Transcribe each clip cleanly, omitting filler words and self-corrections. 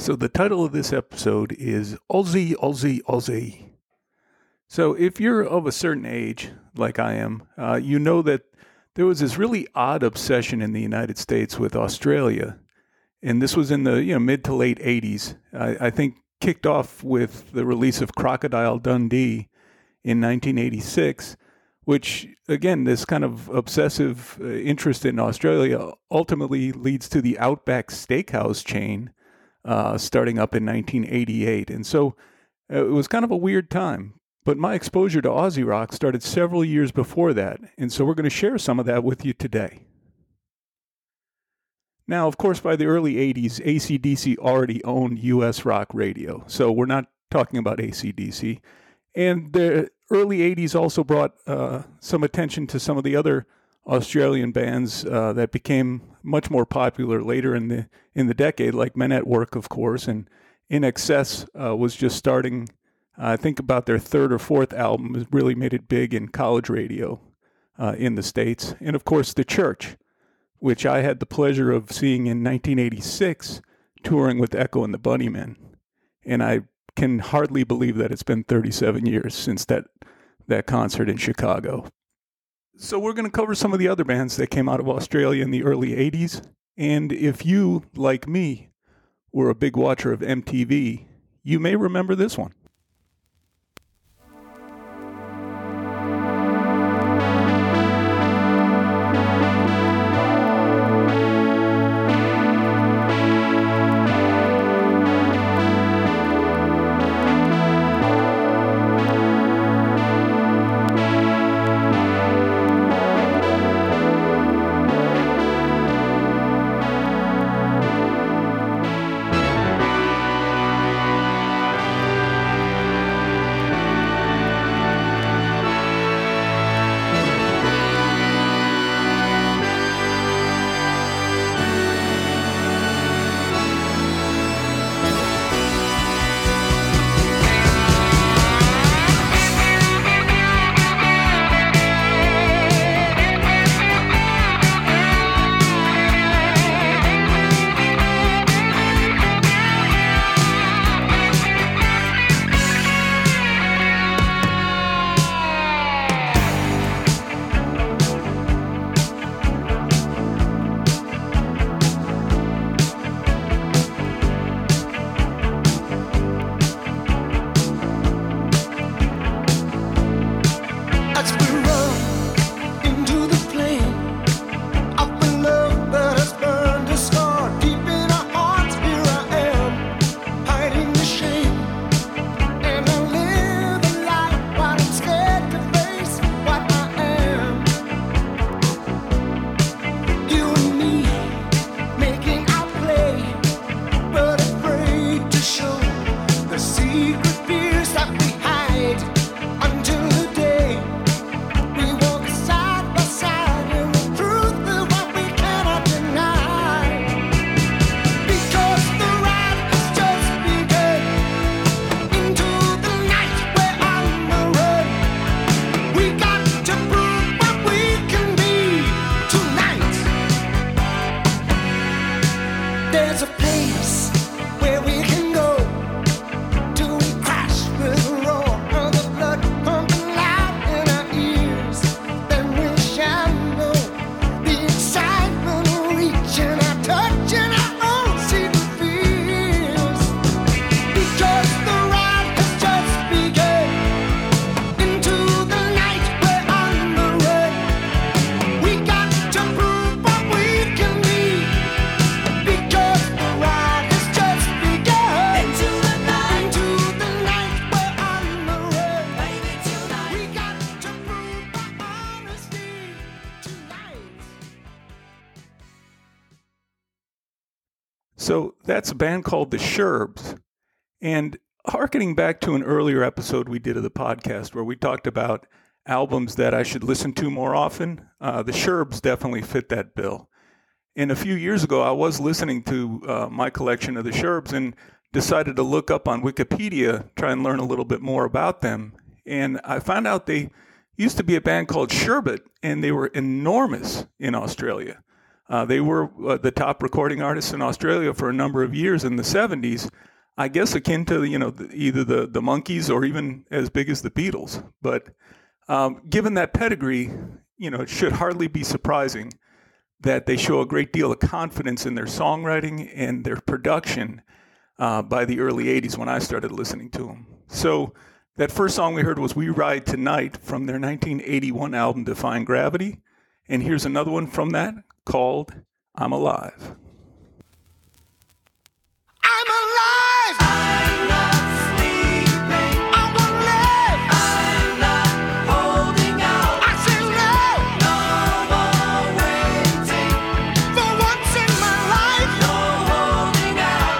So the title of this episode is Aussie, Aussie, Aussie. So if you're of a certain age, like I am, you know that there was this really odd obsession in the United States with Australia. And this was in the mid to late 80s. I think kicked off with the release of Crocodile Dundee in 1986, which, again, this kind of obsessive interest in Australia ultimately leads to the Outback Steakhouse chain starting up in 1988. And so it was kind of a weird time. But my exposure to Aussie rock started several years before that. And so we're going to share some of that with you today. Now, of course, by the early 80s, AC/DC already owned U.S. rock radio. So we're not talking about AC/DC. And the early 80s also brought some attention to some of the other Australian bands that became much more popular later in the decade, like Men at Work, of course, and In Excess was just starting. I think about their third or fourth album really made it big in college radio in the States. And of course, The Church, which I had the pleasure of seeing in 1986, touring with Echo and the Bunnymen. And I can hardly believe that it's been 37 years since that concert in Chicago. So we're going to cover some of the other bands that came out of Australia in the early 80s. And if you, like me, were a big watcher of MTV, you may remember this one. So that's a band called The Sherbs. And hearkening back to an earlier episode we did of the podcast where we talked about albums that I should listen to more often, The Sherbs definitely fit that bill. And a few years ago, I was listening to my collection of The Sherbs and decided to look up on Wikipedia, try and learn a little bit more about them. And I found out they used to be a band called Sherbet, and they were enormous in Australia. They were the top recording artists in Australia for a number of years in the 70s, I guess akin to, either the Monkees or even as big as the Beatles. But given that pedigree, it should hardly be surprising that they show a great deal of confidence in their songwriting and their production by the early 80s when I started listening to them. So that first song we heard was We Ride Tonight from their 1981 album Defying Gravity. And here's another one from that called I'm Alive. I'm alive! I'm not sleeping. I'm alive! I'm not holding out. I say no! No more waiting. For once in my life, no holding out.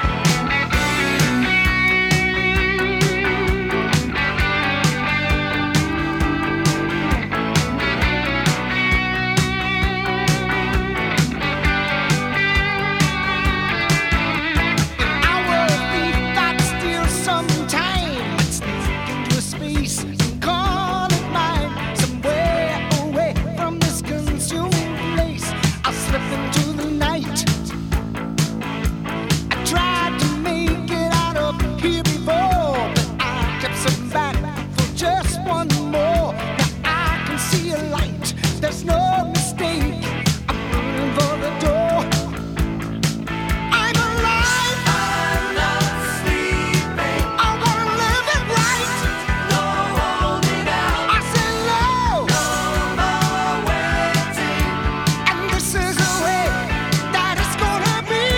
There's no mistake. I'm running for the door. I'm alive. I'm not sleeping. I wanna live it right. No holding out. I say no. No more waiting. And this is the way that it's gonna be.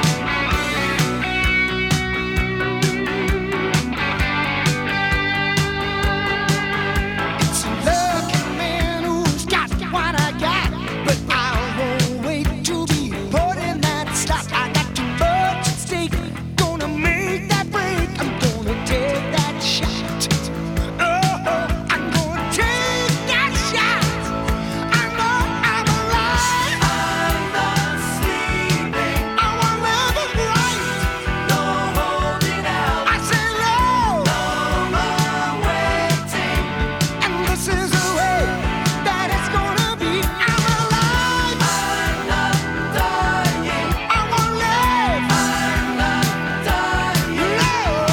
It's a lucky man who's got what I got, but I won't wait to be put in that slot. I got too much at stake. Gonna make that break. I'm gonna take that shot. Oh, I'm gonna take that shot. I know I'm alive. I'm not sleeping. I wanna live it right. No holding out. I say no. No more waiting. And this is the way that it's gonna be. I'm alive. I'm not dying. I won't live. I'm not dying. No.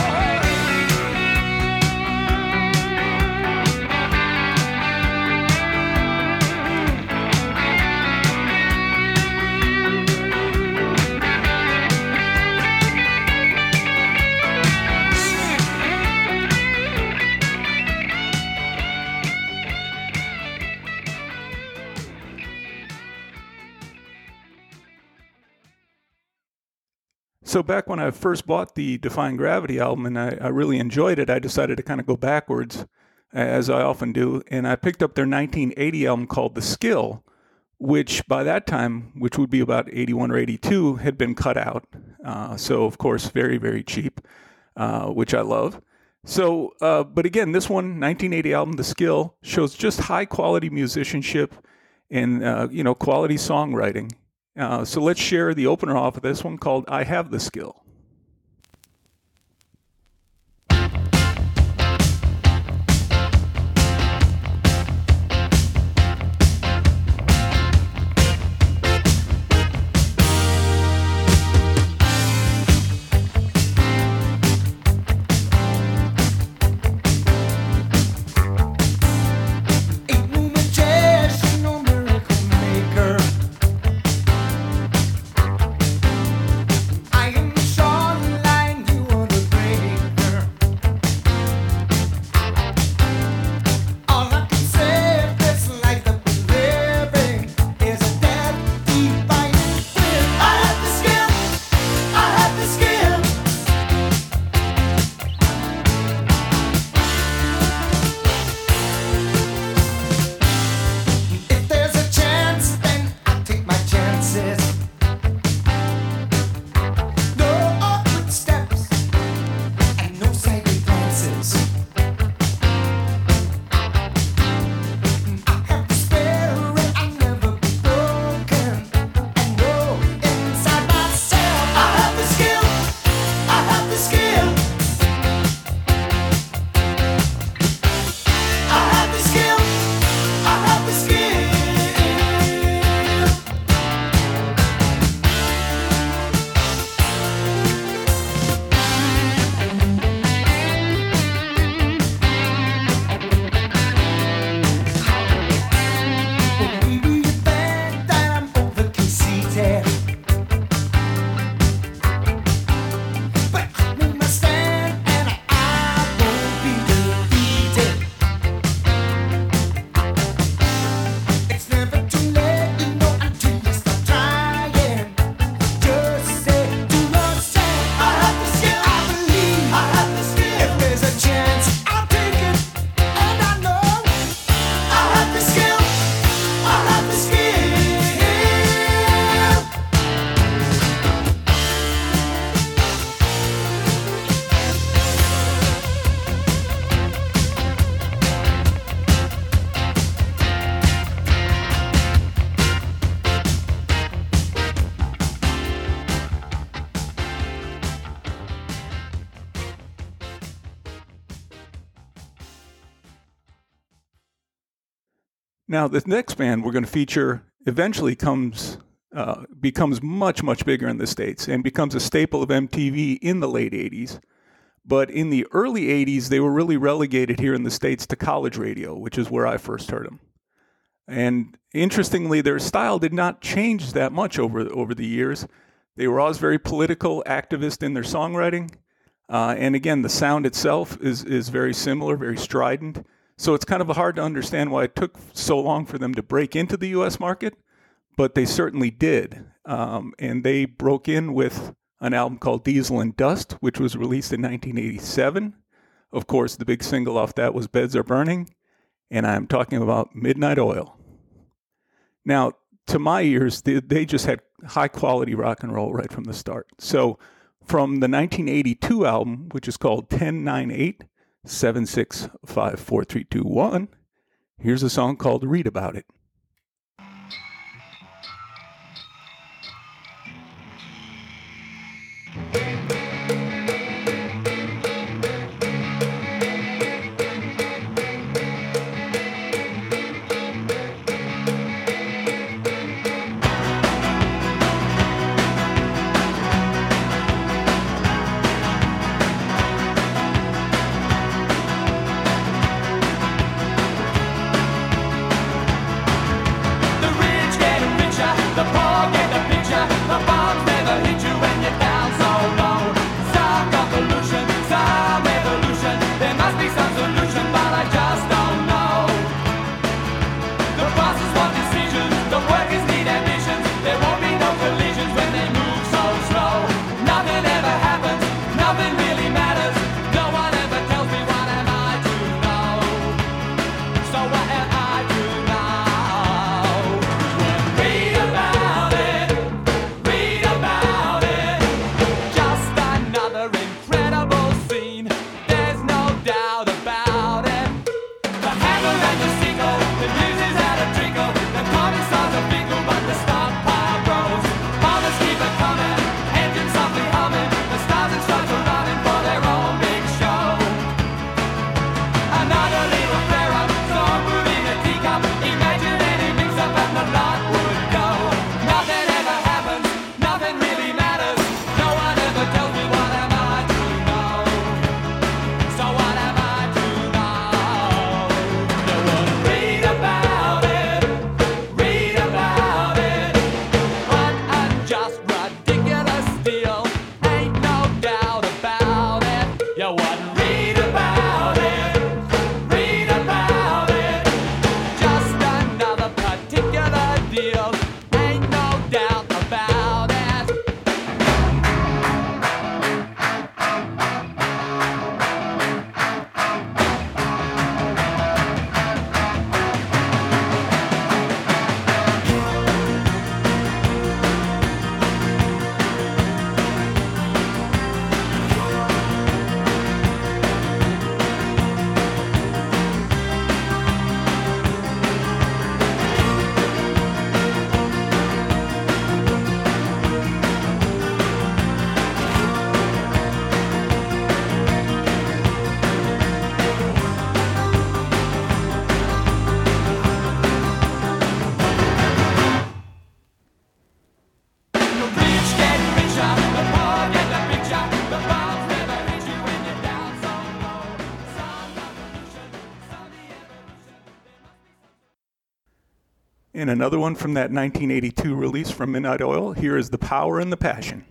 So back when I first bought the Defying Gravity album and I really enjoyed it, I decided to kind of go backwards, as I often do, and I picked up their 1980 album called The Skill, which by that time, which would be about 81 or 82, had been cut out. So, of course, very, very cheap, which I love. So, but again, this one, 1980 album, The Skill, shows just high-quality musicianship and, quality songwriting. So let's share the opener off of this one called I Have the Skill. Ain't no magician, no miracle maker. I am the Now, the next band we're going to feature eventually becomes much, much bigger in the States and becomes a staple of MTV in the late 80s. But in the early 80s, they were really relegated here in the States to college radio, which is where I first heard them. And interestingly, their style did not change that much over the years. They were always very political, activist in their songwriting. And again, the sound itself is very similar, very strident. So it's kind of hard to understand why it took so long for them to break into the U.S. market, but they certainly did. And they broke in with an album called Diesel and Dust, which was released in 1987. Of course, the big single off that was Beds Are Burning, and I'm talking about Midnight Oil. Now, to my ears, they just had high-quality rock and roll right from the start. So from the 1982 album, which is called 10-9-8-7-6-5-4-3-2-1, here's a song called Read About It. And another one from that 1982 release from Midnight Oil, here is The Power and the Passion.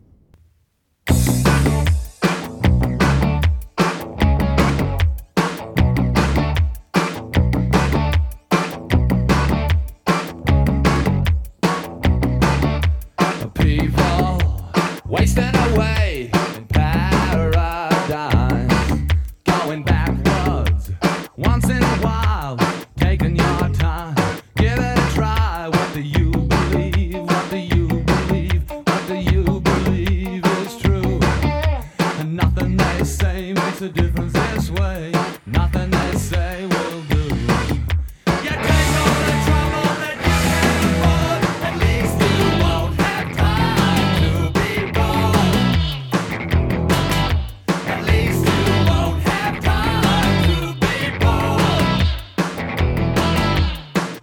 People wasting away in paradise, going backwards once in a while, taking your time. Give it a try. What do you believe? What do you believe? What do you believe is true? And nothing they say makes a difference this way. Nothing they say will do. You take all the trouble that you can afford. At least you won't have time to be born. At least you won't have time to be born.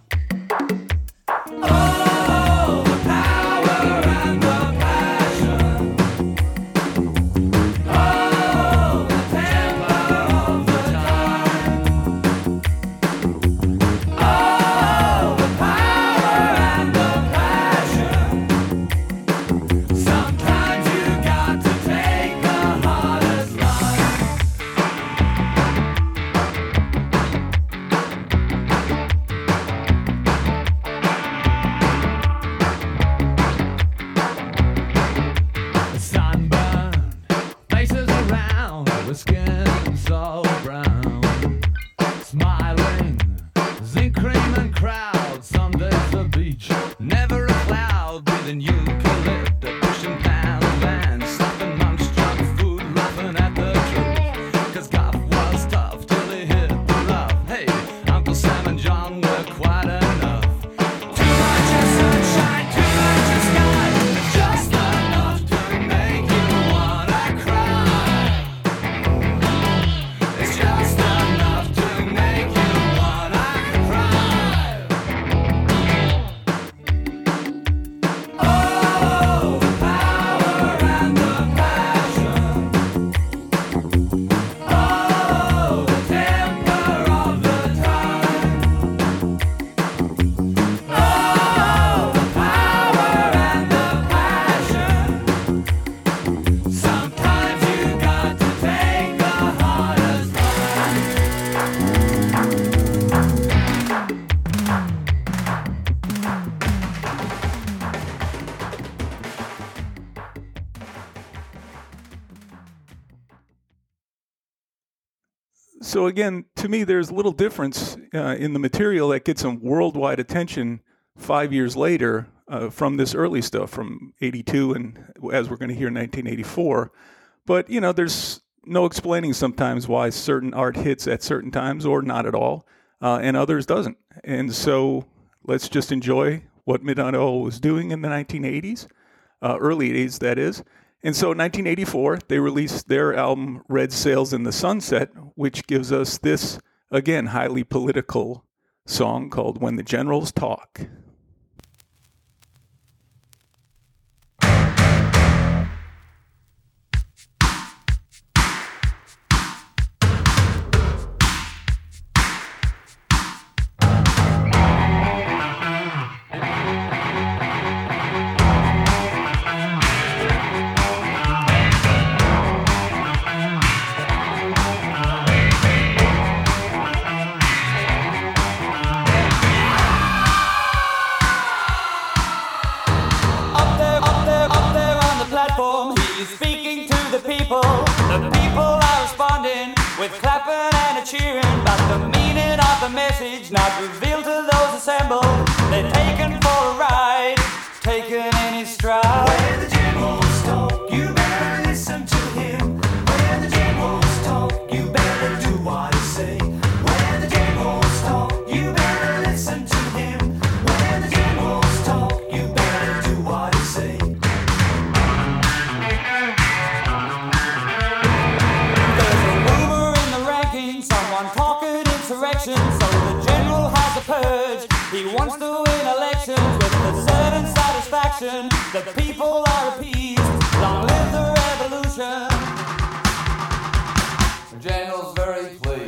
So again, to me, there's little difference in the material that gets some worldwide attention 5 years later from this early stuff from 82 and as we're going to hear 1984. But, you know, there's no explaining sometimes why certain art hits at certain times or not at all, and others doesn't. And so let's just enjoy what Midnight Oil was doing in the 1980s, early 80s, that is. And so in 1984, they released their album Red Sails in the Sunset, which gives us this, again, highly political song called When the Generals Talk. With clapping and a cheering, but the meaning of the message not revealed to those assembled. They're taken for a ride, taken in his stride. When the generals talk, you better listen to him. When the generals talk, you better do what he say. When the generals talk, you better listen to him. When the generals talk, you better do what he say. So the general has a purge. He wants to win elections with a certain satisfaction. The people are appeased. Long live the revolution. The general's very pleased.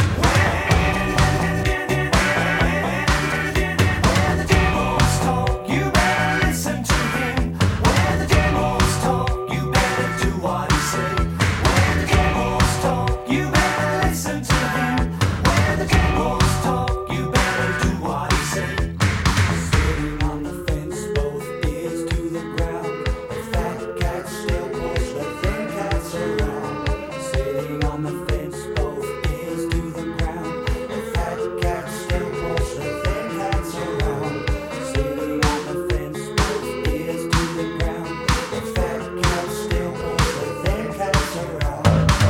When the generals talk, you better listen to him. When the generals talk, you better do what he say. When the generals talk, you better listen to him. When the generals talk, you better do what he say. Sitting on the fence, both ears to the ground. The fat cat still pulls the thin cats around. Sitting on the fence, both ears to the ground. The fat cat still pulls the thin cats around. Sitting on the fence, both ears to the ground. The fat cat still pulls the thin cats around.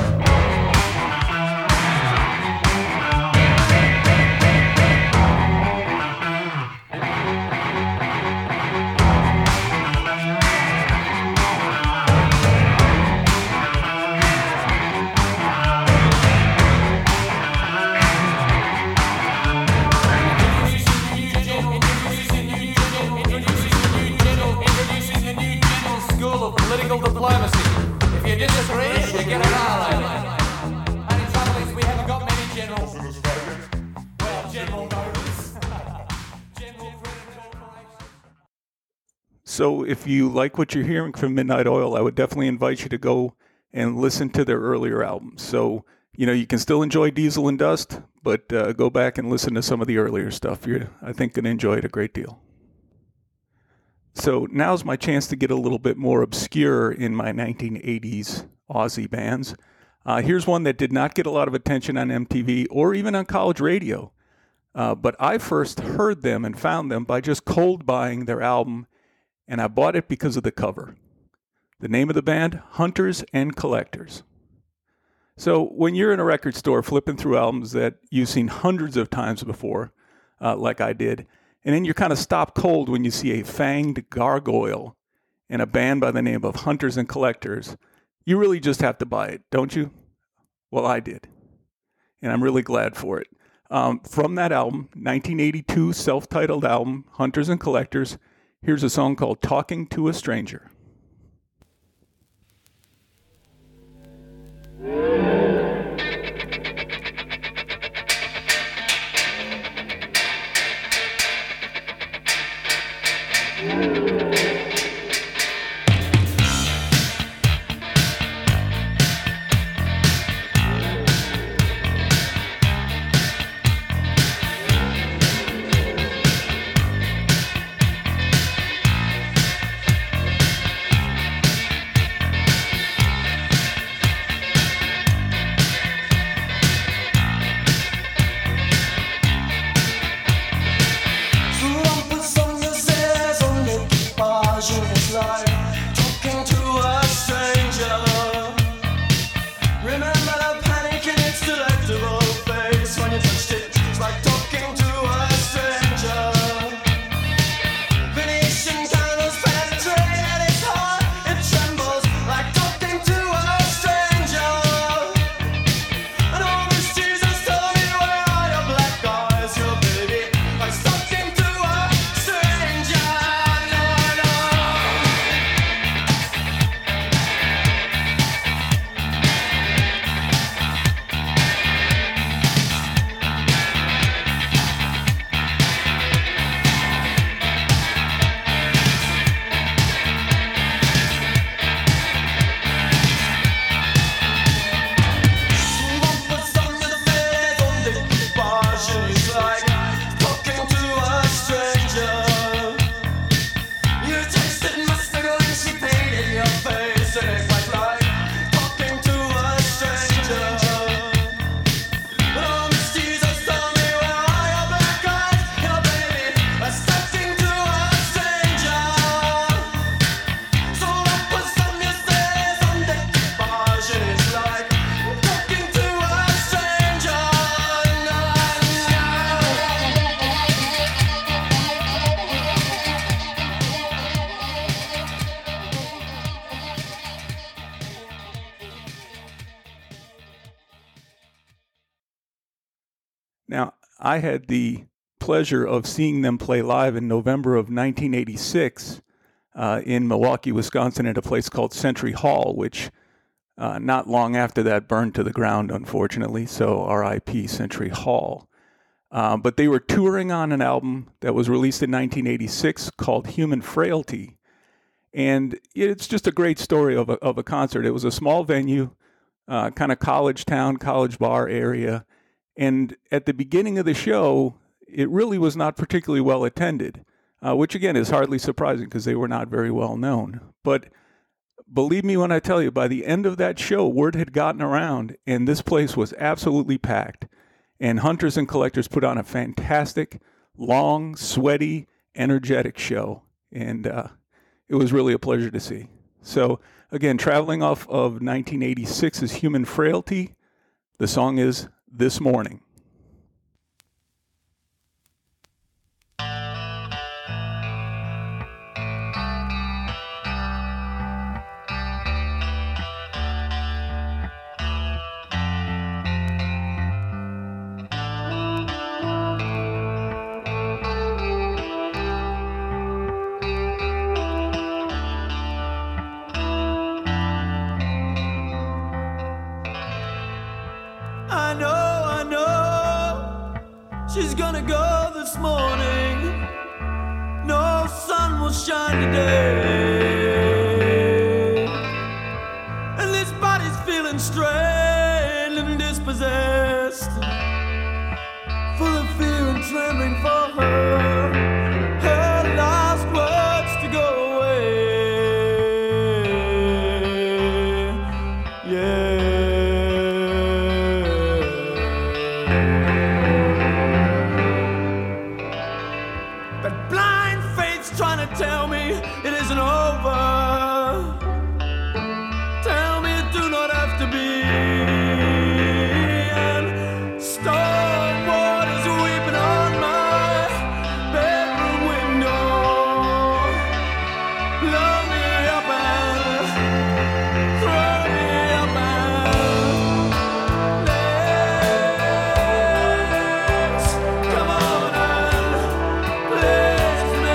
Introducing the new general school of political diplomacy. If you disagree, you get annihilated. Only trouble is we haven't got many generals in Australia. Well, General Motors. General Credit Corporation. So if you like what you're hearing from Midnight Oil, I would definitely invite you to go and listen to their earlier albums. So, you know, you can still enjoy Diesel and Dust, but go back and listen to some of the earlier stuff. You're, I think, going to enjoy it a great deal. So now's my chance to get a little bit more obscure in my 1980s Aussie bands. Here's one that did not get a lot of attention on MTV or even on college radio. But I first heard them and found them by just cold buying their album, and I bought it because of the cover. The name of the band, Hunters and Collectors. So when you're in a record store flipping through albums that you've seen hundreds of times before, like I did, and then you kind of stop cold when you see a fanged gargoyle in a band by the name of Hunters and Collectors, you really just have to buy it, don't you? Well, I did. And I'm really glad for it. From that album, 1982 self-titled album, Hunters and Collectors, here's a song called Talking to a Stranger. Now, I had the pleasure of seeing them play live in November of 1986 in Milwaukee, Wisconsin, at a place called Century Hall, which not long after that burned to the ground, unfortunately. So R.I.P. Century Hall. But they were touring on an album that was released in 1986 called Human Frailty. And it's just a great story of a concert. It was a small venue, kind of college town, college bar area. And at the beginning of the show, it really was not particularly well attended, which again is hardly surprising because they were not very well known. But believe me when I tell you, by the end of that show, word had gotten around and this place was absolutely packed. And Hunters and Collectors put on a fantastic, long, sweaty, energetic show. And it was really a pleasure to see. So again, traveling off of 1986's Human Frailty, the song is This Morning. I know, she's gonna go this morning. No sun will shine today. And this body's feeling strained and dispossessed, full of fear and trembling for her. Her last words to go away. Yeah. Tell me it isn't over. Tell me it do not have to be. And storm waters weeping on my bedroom window. Blow me up and throw me up and let's come on and please me.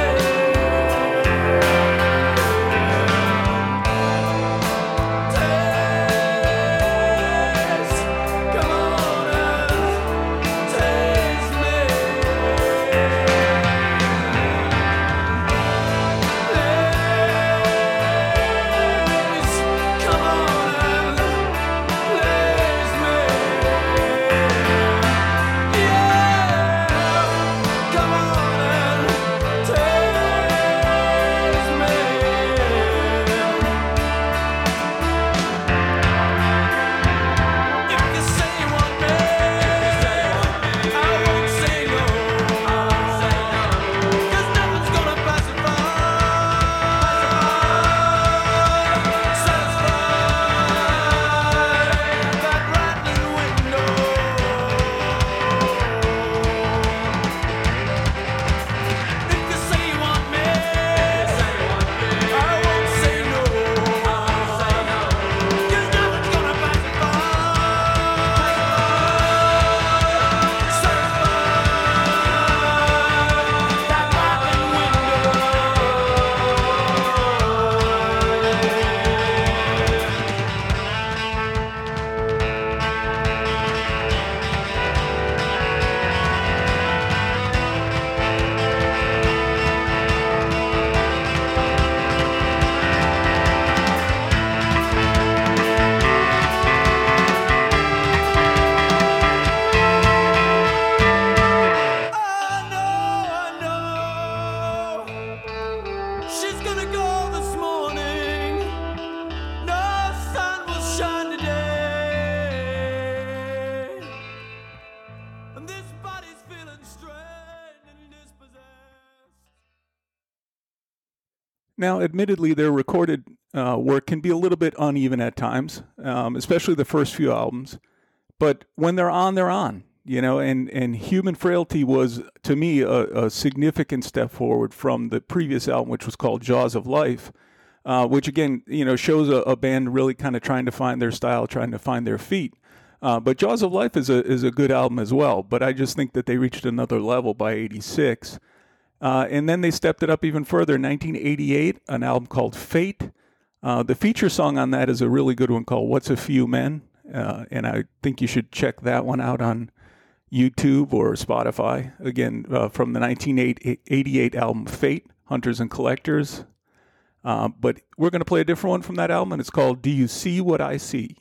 Now, admittedly, their recorded work can be a little bit uneven at times, especially the first few albums. But when they're on, you know, and Human Frailty was, to me, a significant step forward from the previous album, which was called Jaws of Life, which, again, you know, shows a band really kind of trying to find their style, trying to find their feet. But Jaws of Life is a good album as well. But I just think that they reached another level by '86. And then they stepped it up even further. In 1988, an album called Fate. The feature song on that is a really good one called What's a Few Men? And I think you should check that one out on YouTube or Spotify. Again, from the 1988 album Fate, Hunters and Collectors. But we're going to play a different one from that album, and it's called Do You See What I See?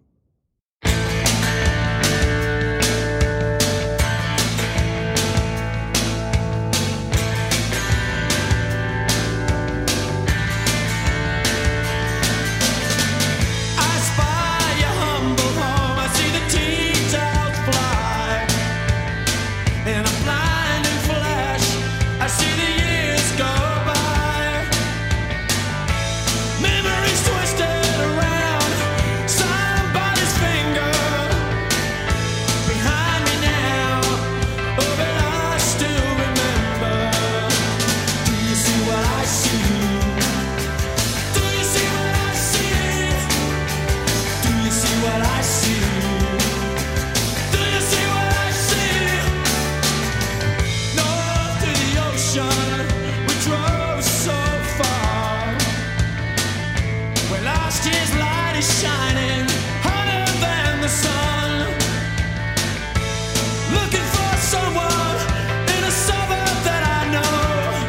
I spy your humble home. I see the T-towels fly in a blinding flash. I see the years go by. Memories twisted around somebody's finger behind me now. Oh, but I still remember. Do you see what I see? Do you see what I see? Do you see what I see? Do you see what I see? North to the ocean, we drove so far. Where last year's light is shining hotter than the sun. Looking for someone in a suburb that I know.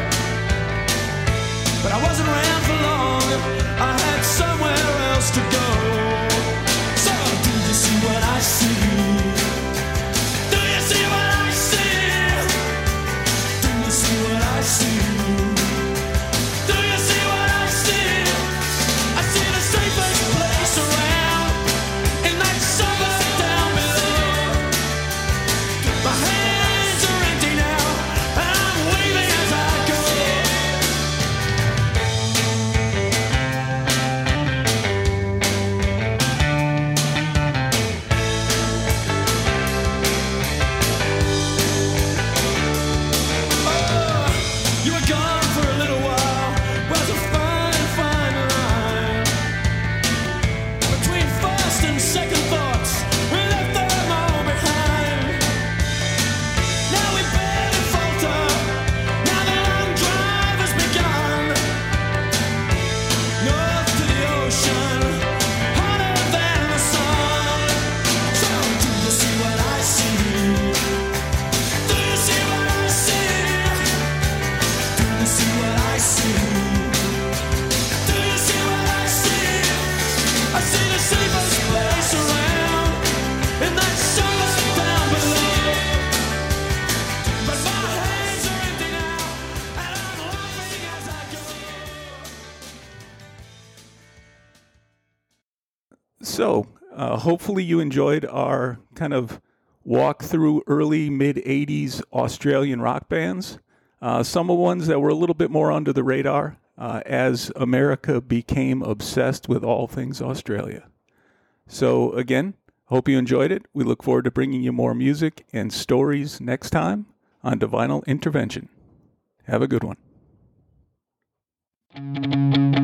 But I wasn't around for long. I had somewhere else to go. So, do you see what I see? Do you see what I see? Do you see what I see? Do you see what I see? I see the safest place around in that suburb down below. My hands are empty now, and I'm waving as I go. You were gone for a little while. Was a fine, fine line between first and second thoughts. We left them all behind. Now we barely falter. Now the long drive has begun. North to the ocean, hotter than the sun. So, do you see what I see? Do you see what I see? Do you see what I see? Do you see what I see? I see the safest place around in that suburb down below. But my hands are empty now, and I'm laughing as I go. So, hopefully you enjoyed our kind of walk through early mid-'80s Australian rock bands. Some of ones that were a little bit more under the radar as America became obsessed with all things Australia. So again, hope you enjoyed it. We look forward to bringing you more music and stories next time on Divinal Intervention. Have a good one.